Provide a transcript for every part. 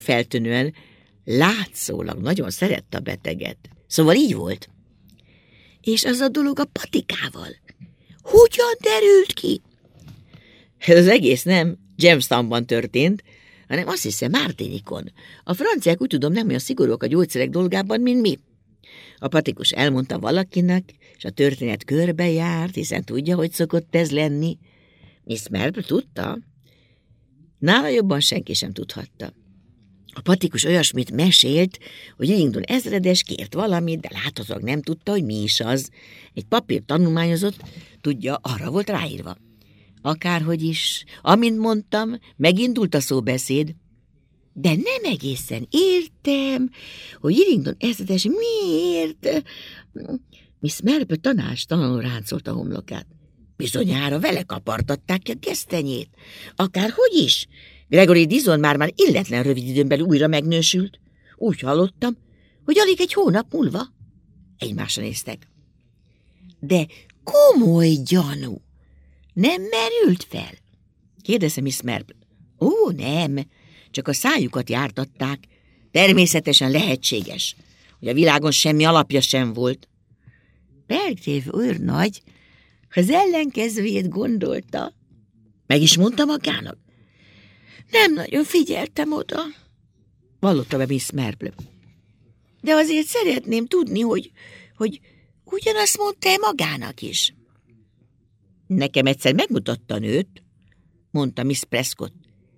feltűnően látszólag nagyon szerette a beteget. Szóval így volt. És az a dolog a patikával. Hogyan derült ki? Ez az egész nem Jamestownban történt, hanem azt hiszem Martinikon. A franciák úgy tudom nem olyan szigorúak a gyógyszerek dolgában, mint mi. A patikus elmondta valakinek, és a történet körbejárt, hiszen tudja, hogy szokott ez lenni. Miss Marple tudta? Nála jobban senki sem tudhatta. A patikus olyasmit mesélt, hogy Wellington ezredes kért valamit, de láthatólag nem tudta, hogy mi is az. Egy papír tanulmányozott, tudja, arra volt ráírva. Akárhogy is, amint mondtam, megindult a szóbeszéd. De nem egészen értem, hogy Wellington ezredes miért... Miss Marple tanástalanul ráncolt a homlokát. Bizonyára vele kapartatták ki a gesztenyét. Akárhogy is. Gregory Dizon már illetlen rövid időn belül újra megnősült. Úgy hallottam, hogy alig egy hónap múlva. Egymásra néztek. De komoly gyanú nem merült fel? Kérdezte Miss Marple. Ó, nem, csak a szájukat jártatták. Természetesen lehetséges, hogy a világon semmi alapja sem volt. Belgrave őrnagy az ellenkezőjét gondolta. Meg is mondta magának. Nem nagyon figyeltem oda, vallotta be Miss Marple. De azért szeretném tudni, hogy ugyanazt mondta magának is. Nekem egyszer megmutatta a nőt, mondta Miss Prescott.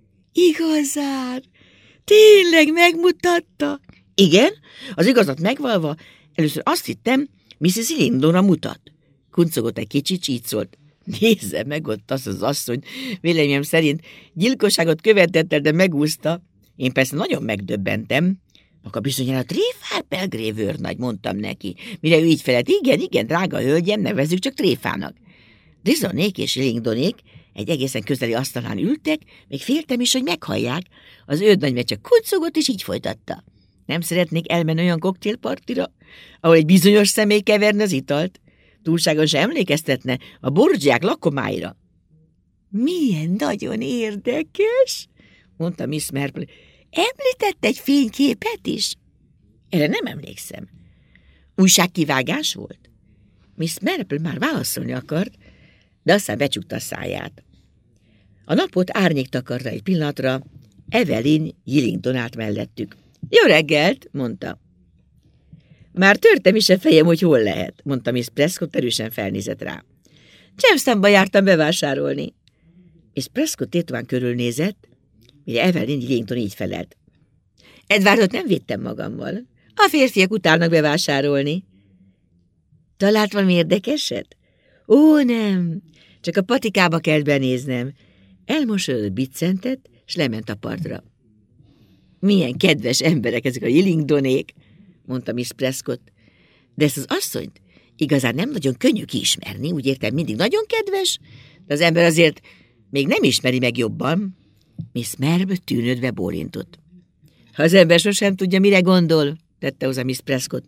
Igazán? Tényleg megmutatta? Igen, az igazat megvalva, először azt hittem, Mrs. Wellingtonra mutat. Kuncogott egy kicsit, így szólt. Nézze meg ott azt az asszony, véleményem szerint gyilkosságot követett el, de megúszta. Én persze nagyon megdöbbentem. Maga bizonyára Tréfár Belgrave őrnagy, mondtam neki. Mire ő így felett, igen, drága hölgyem, nevezzük csak Tréfának. Dizonék és Wellingtonék egy egészen közeli asztalán ültek, még féltem is, hogy meghallják. Az őrnagy meg csak kuncogott, és így folytatta. Nem szeretnék elmenni olyan koktélpartira, ahol egy bizonyos személy keverne az italt. Túlságosan emlékeztetne a Borgiák lakomáira. Milyen nagyon érdekes, mondta Miss Marple. Említett egy fényképet is? Erre nem emlékszem. Újságkivágás volt? Miss Marple már válaszolni akart, de aztán becsukta a száját. A napot árnyék takarta egy pillanatra, Evelyn Wellington állt mellettük. Jó reggelt, mondta. Már törtem is a fejem, hogy hol lehet, mondta Miss Prescott, erősen felnézett rá. Jamestownba jártam bevásárolni. Miss Prescott tétován körülnézett, mire Evelyn Wellington így felelt. Edwardot nem vittem magammal. A férfiak utálnak bevásárolni. Talált valami érdekeset? Ó, nem, csak a patikába kell benéznem. Elmosolyodott, biccentett, s lement a partra. Milyen kedves emberek ezek a Wellingtonék, mondta Miss Prescott. De ezt az asszonyt igazán nem nagyon könnyű kiismerni, úgy értem, mindig nagyon kedves, de az ember azért még nem ismeri meg jobban. Miss Marple tűnődve bólintott. Ha az ember sosem tudja, mire gondol, tette hozzá Miss Prescott.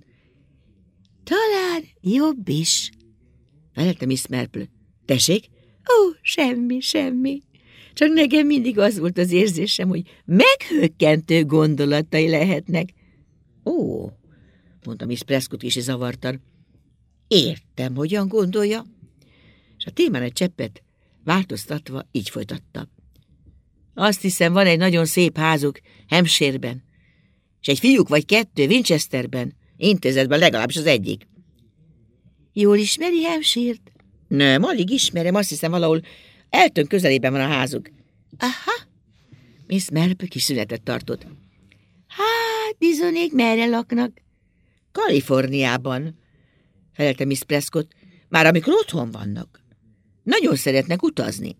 Talán jobb is, felelte Miss Marple. Tessék? Ó, semmi. Csak nekem mindig az volt az érzésem, hogy meghökkentő gondolatai lehetnek. Ó, mondta Miss Prescott kicsi zavartan. Értem, hogyan gondolja. És a témán egy cseppet változtatva így folytatta. Azt hiszem, van egy nagyon szép házuk Hampshire-ben, és egy fiúk vagy kettő Winchesterben, intézetben legalábbis az egyik. Jól ismeri Hampshire-t? Nem, alig ismerem, azt hiszem valahol Elton közelében van a házuk. Aha, Miss Marple kis szünetet tartott. Hát, bizonék merre laknak? Kaliforniában, felelte Miss Prescott, már amikor otthon vannak. Nagyon szeretnek utazni.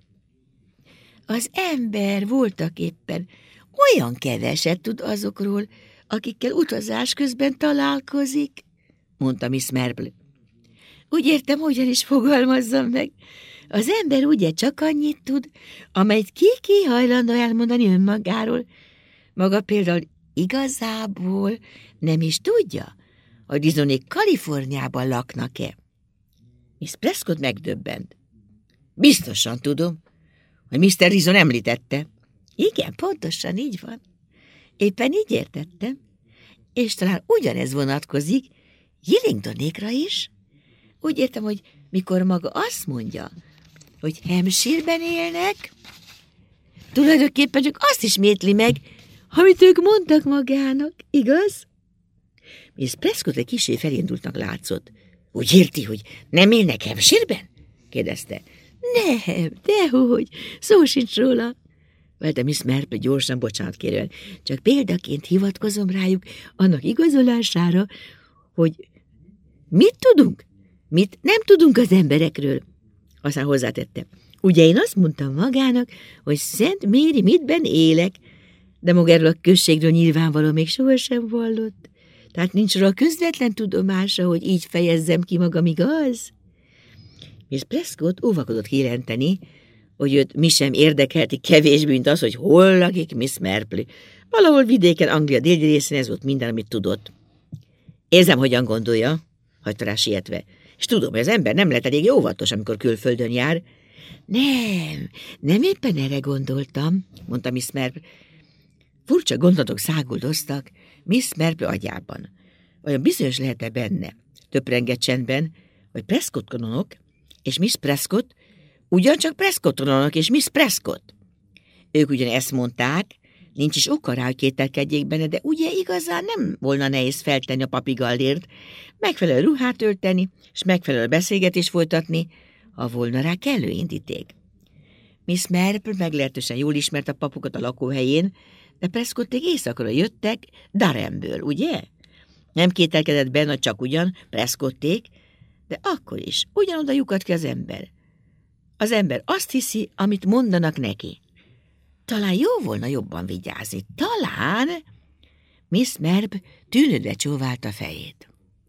Az ember voltak éppen olyan keveset tud azokról, akikkel utazás közben találkozik, mondta Miss Marple. Úgy értem, hogyan is fogalmazzam meg. Az ember ugye csak annyit tud, amelyet ki hajlandó elmondani önmagáról. Maga például igazából nem is tudja, hogy Dizonék Kaliforniában laknak-e. Miss Prescott megdöbbent. Biztosan tudom, hogy Mr. Dizon említette. Igen, pontosan így van. Éppen így értettem, és talán ugyanez vonatkozik Yellingtonékra is. Úgy értem, hogy mikor maga azt mondja, hogy Hampshire-ben élnek, tulajdonképpen csak azt ismétli meg, amit ők mondtak magának, igaz? Miss Prescott egy kissé felindultnak látszott. Úgy érti, hogy nem élnek Hampshire-ben? Kérdezte. Nem, dehogy, szó sincs róla. Velte Miss Marple gyorsan, bocsánat kérően. Csak példaként hivatkozom rájuk annak igazolására, hogy mit tudunk, mit nem tudunk az emberekről. Aztán hozzátette. Ugye én azt mondtam magának, hogy Szent Mary Midben élek, de maga erről a községről nyilvánvaló még sohasem vallott. Tehát nincs róla közvetlen tudomása, hogy így fejezzem ki magam, igaz? Miss Prescott óvakodott kijelenteni, hogy őt mi sem érdekelti kevésbé, mint az, hogy hol lakik Miss Marple. Valahol vidéken, Anglia déli részén ez volt minden, amit tudott. Érzem, hogyan gondolja, hagyta rá sietve. És tudom, hogy az ember nem lehet elég óvatos, amikor külföldön jár. Nem éppen erre gondoltam, mondta Miss Marple. Furcsa gondolatok száguldoztak Miss Marple agyában. Vajon bizonyos lehet-e benne, töprengett csendben, hogy Prescott kanonok és Miss Prescott ugyancsak Prescott kanonok és Miss Prescott. Ők ugyan ezt mondták, nincs is oka rá, hogy kételkedjék benne, de ugye igazán nem volna nehéz feltenni a papigallért, megfelelő ruhát ölteni, és megfelelő beszélgetést folytatni, ha volna rá kellő indíték. Miss Marple meglehetősen jól ismert a papokat a lakóhelyén, de Prescotték éjszakra jöttek Durhamből, ugye? Nem kételkedett benne, hogy csak ugyan Prescotték, de akkor is ugyanoda lyukat ki az ember. Az ember azt hiszi, amit mondanak neki. Talán jó volna jobban vigyázni. Talán... Miss Marple tűnődve csóválta a fejét.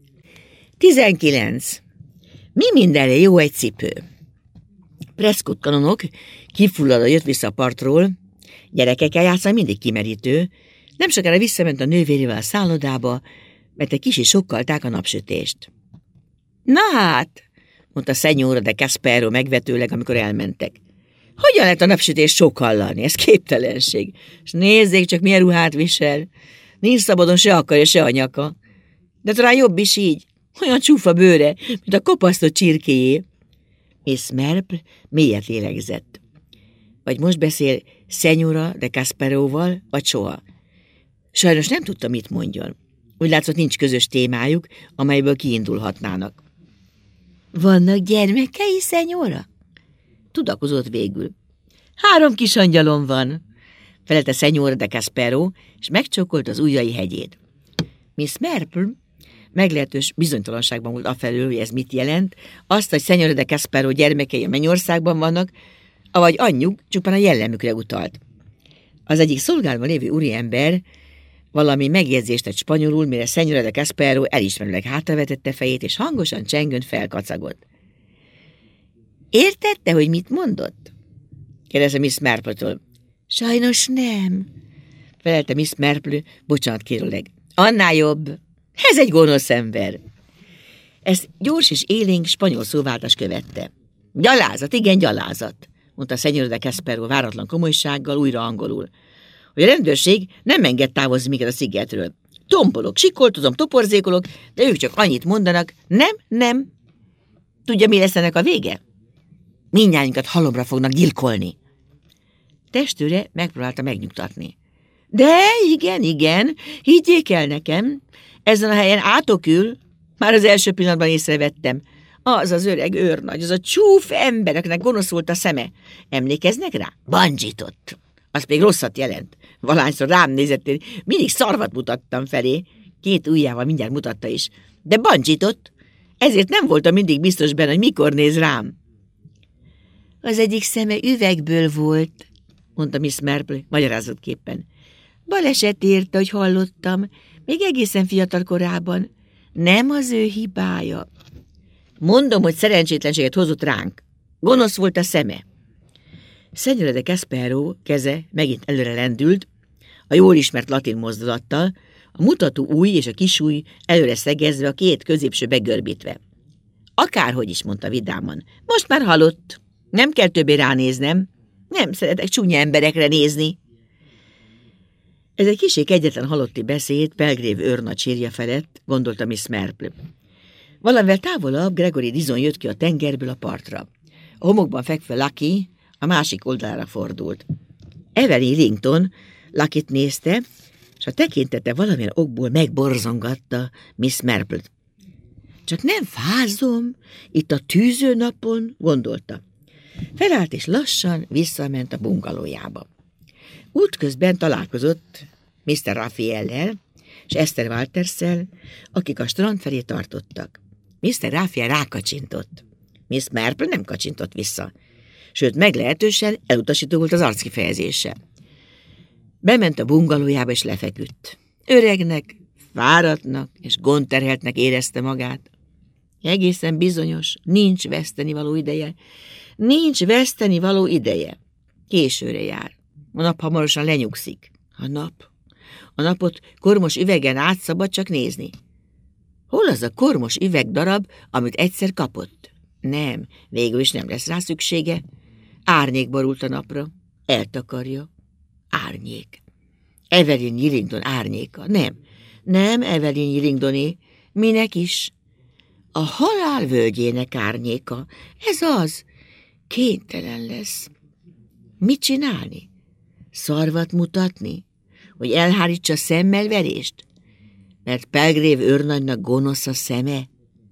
19. Mi mindenre jó egy cipő? Prescott kanonok kifulladva jött vissza a partról, gyerekekkel játszani mindig kimerítő, nem sokára visszament a nővérével a szállodába, mert egy kicsit sokkalták a napsütést. Na hát, mondta Señora de Caspero megvetőleg, amikor elmentek. Hogyan lehet a napsütést sokkallani? Ez képtelenség. És nézzék csak, milyen ruhát visel. Nincs szabadon se akarja, se a nyaka. De talán jobb is így. Olyan csúfa bőre, mint a kopasztott csirkéjé. Miss Marple mélyet lélegzett. Vagy most beszél Señora de Casperoval, vagy soha. Sajnos nem tudta, mit mondjon. Úgy látszott, nincs közös témájuk, amelyből kiindulhatnának. Vannak gyermekei, Señora? Tudakozott végül. 3 kis angyalom van, felelte Señora de Caspero, és megcsókolt az ujjai hegyét. Miss Marple meglehetős bizonytalanságban volt afelől, hogy ez mit jelent, azt, hogy Señora de Caspero gyermekei a mennyországban vannak, avagy anyjuk csupán a jellemükre utalt. Az egyik szolgálatban lévő úriember valami megjegyzést tett spanyolul, mire Señora de Caspero elismerőleg hátravetette fejét, és hangosan csengőn felkacagott. Értette, hogy mit mondott? Kérdezte Miss Marple-től. Sajnos nem, felelte Miss Marple bocsánatkérőleg. Annál jobb. Ez egy gonosz ember. Ezt gyors és élénk spanyol szóváltás követte. Gyalázat, igen, gyalázat, mondta Señora de Caspero váratlan komolysággal újra angolul, hogy a rendőrség nem enged távozni minket a szigetről. Tombolok, sikoltozom, toporzékolok, de ők csak annyit mondanak, nem. Tudja, mi lesz ennek a vége? Mindnyájunkat halomra fognak gyilkolni. Testőre megpróbálta megnyugtatni. De igen, higgyék el nekem, ezen a helyen átokül, már az első pillanatban észrevettem. Az az öreg őrnagy, az a csúf ember, akinek gonosz volt a szeme. Emlékeznek rá? Bandzsitott. Az még rosszat jelent. Valahányszor rám nézett, én mindig szarvat mutattam felé. 2 ujjával mindjárt mutatta is. De bandzsitott. Ezért nem voltam mindig biztos benne, hogy mikor néz rám. Az egyik szeme üvegből volt, mondta Miss Marple magyarázatképpen. Baleset érte, hogy hallottam, még egészen fiatal korában. Nem az ő hibája. Mondom, hogy szerencsétlenséget hozott ránk. Gonosz volt a szeme. Señora de Caspero keze megint előre lendült, a jól ismert latin mozdulattal, a mutató ujj és a kisujj előre szegezve, a 2 középső begörbítve. Akárhogy is, mondta vidáman. Most már halott. Nem kell többé ránéznem. Nem szeretek csúnya emberekre nézni. Ez egy kicsi egyetlen halotti beszéd Belgrave őrnagy sírja felett, gondolta Miss Marple. Valamivel távolabb Gregory Dizon jött ki a tengerből a partra. A homokban fekvő Lucky a másik oldalára fordult. Evelyn Linton Luckyt nézte, és a tekintete valamilyen okból megborzongatta Miss Marple-t. Csak nem fázom, itt a tűző napon, gondolta. Felállt és lassan visszament a bungalójába. Útközben találkozott Mr. Raphael-lel és Esther Walters-szel, akik a strand felé tartottak. Mr. Raphael rákacsintott. Miss Marple nem kacsintott vissza, sőt meglehetősen elutasító volt az arckifejezése. Bement a bungalójába és lefeküdt. Öregnek, fáradtnak és gondterheltnek érezte magát. Egészen bizonyos, nincs vesztenivaló ideje. Nincs vesztenivaló ideje. Későre jár. A nap hamarosan lenyugszik. A napot kormos üvegen át szabad csak nézni. Hol az a kormos üvegdarab, amit egyszer kapott? Nem, végül is nem lesz rá szüksége. Árnyék borult a napra. Eltakarja. Árnyék. Evelyn Yillington árnyéka. Nem Evelyn Yillingtoné. Minek is? A halál völgyének árnyéka. Ez az. Kénytelen lesz. Mit csinálni? Szarvat mutatni? Hogy elhárítsa szemmel verést? Mert Belgrave őrnagynak gonosz a szeme?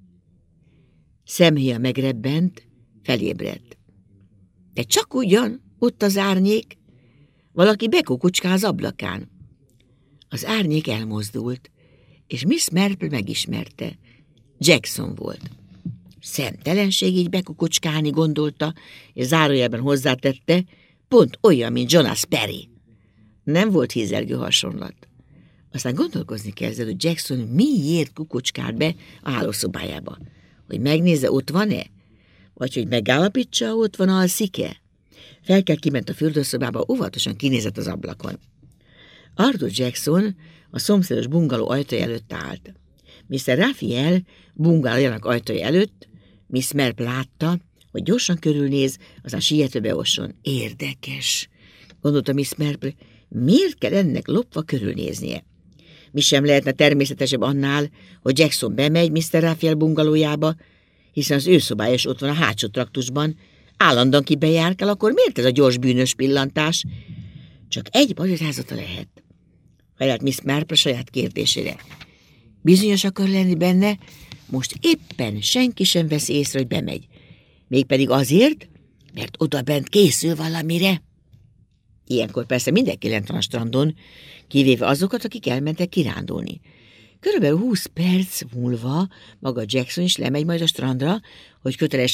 Szemhéja megrebbent, felébredt. De csak ugyan, ott az árnyék. Valaki bekukucská az ablakán. Az árnyék elmozdult, és Miss Marple megismerte. Jackson volt. Szemtelenség így bekukucskálni, gondolta, és zárójelben hozzátette, pont olyan, mint Jonas Perry. Nem volt hízelgő hasonlat. Aztán gondolkozni kezdett, hogy Jackson miért kukucskált be a hálószobájába. Hogy megnézze, ott van-e? Vagy hogy megállapítsa, ott van, alszik-e? Kiment a fürdőszobába, óvatosan kinézett az ablakon. Arthur Jackson a szomszédos bungaló ajtaja előtt állt. Mr. Raphael bungalójának ajtaja előtt, Miss Marple látta, hogy gyorsan körülnéz, aztán sietőbe osson. Érdekes, gondolta Miss Marple, miért kell ennek lopva körülnéznie? Mi sem lehetne természetesebb annál, hogy Jackson bemegy Mr. Raphael bungalójába, hiszen az ő szobája is ott van a hátsó traktusban, állandóan kibejárkál, akkor miért ez a gyors bűnös pillantás? Csak egy magyarázata lehet. Felelt Miss Marple saját kérdésére. Bizonyos akar lenni benne, most éppen senki sem veszi észre, hogy bemegy. Mégpedig azért, mert odabent készül valamire. Ilyenkor persze mindenki lent van a strandon, kivéve azokat, akik elmentek kirándulni. Körülbelül 20 perc múlva maga Jackson is lemegy majd a strandra, hogy köteles